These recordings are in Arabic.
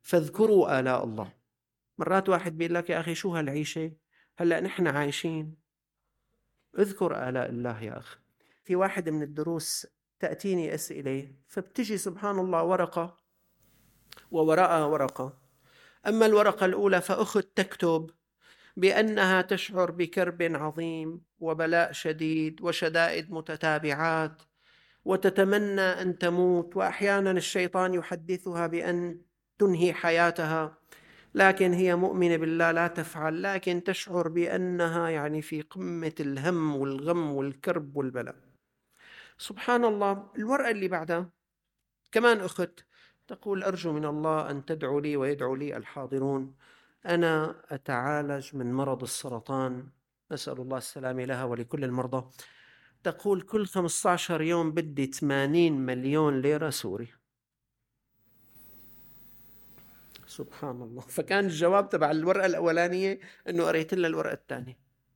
فاذكروا آلاء الله. مرات واحد بيقول لك يا أخي شو هالعيشة، هلأ نحن عايشين. اذكر آلاء الله يا أخي. في واحد من الدروس تأتيني أسئلة، فبتجي سبحان الله ورقة ووراءها ورقة. أما الورقة الأولى فأخت تكتب بأنها تشعر بكرب عظيم وبلاء شديد وشدائد متتابعات، وتتمنى أن تموت، وأحيانا الشيطان يحدثها بأن تنهي حياتها، لكن هي مؤمنة بالله لا تفعل، لكن تشعر بأنها يعني في قمة الهم والغم والكرب والبلاء. سبحان الله، الورقة اللي بعدها كمان أخت تقول أرجو من الله أن تدعو لي ويدعو لي الحاضرون، أنا أتعالج من مرض السرطان، نسأل الله السلامة لها ولكل المرضى. تقول كل 15 يوم بدي 80 مليون ليرة سوري. سبحان الله. فكان الجواب تبع الورقة الأولانية أنه قريت لها الورقة الثانية،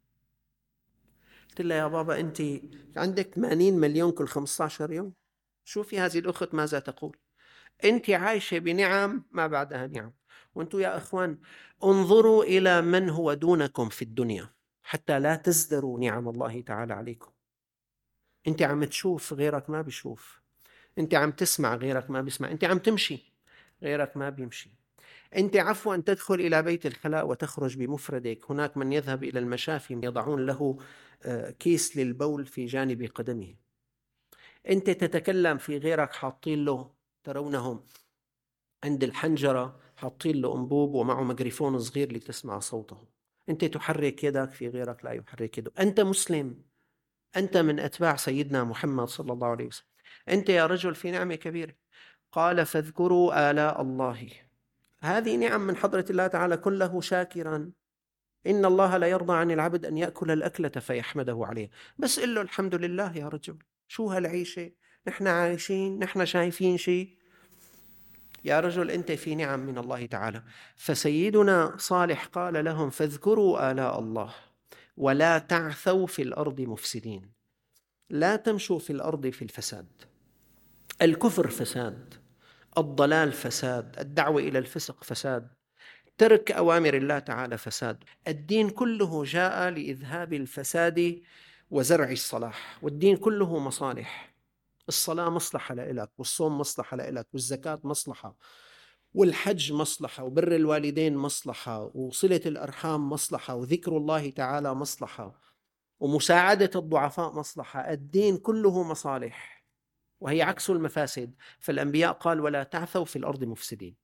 قلت لها يا بابا أنت عندك 80 مليون كل 15 يوم؟ شوفي هذه الأخت ماذا تقول. أنت عايشة بنعم ما بعدها نعم. وأنتم يا أخوان انظروا إلى من هو دونكم في الدنيا حتى لا تزدروا نعم الله تعالى عليكم. أنت عم تشوف غيرك ما بيشوف، أنت عم تسمع غيرك ما بيسمع، أنت عم تمشي غيرك ما بيمشي، أنت عفوا تدخل إلى بيت الخلاء وتخرج بمفردك، هناك من يذهب إلى المشافي يضعون له كيس للبول في جانب قدمه، أنت تتكلم في غيرك حاطين له، ترونهم عند الحنجرة حاطين له أنبوب ومعه ميكروفون صغير لتسمع صوته، أنت تحرك يدك في غيرك لا يحرك يده، أنت مسلم، أنت من أتباع سيدنا محمد صلى الله عليه وسلم، أنت يا رجل في نعمة كبيرة. قال فاذكروا آلاء الله، هذه نعم من حضرة الله تعالى، كله شاكرا. إن الله لا يرضى عن العبد أن يأكل الأكلة فيحمده عليه، بس قل له الحمد لله يا رجل، شو هالعيشة، نحن عايشين، نحن شايفين شيء. يا رجل أنت في نعم من الله تعالى. فسيدنا صالح قال لهم فاذكروا آلاء الله ولا تعثوا في الأرض مفسدين، لا تمشوا في الأرض في الفساد. الكفر فساد، الضلال فساد، الدعوة إلى الفسق فساد، ترك أوامر الله تعالى فساد. الدين كله جاء لإذهاب الفساد وزرع الصلاح، والدين كله مصالح. الصلاة مصلحة لإلك، والصوم مصلحة لإلك، والزكاة مصلحة، والحج مصلحة، وبر الوالدين مصلحة، وصلة الأرحام مصلحة، وذكر الله تعالى مصلحة، ومساعدة الضعفاء مصلحة. الدين كله مصالح وهي عكس المفاسد. فالأنبياء قال ولا تعثوا في الأرض مفسدين.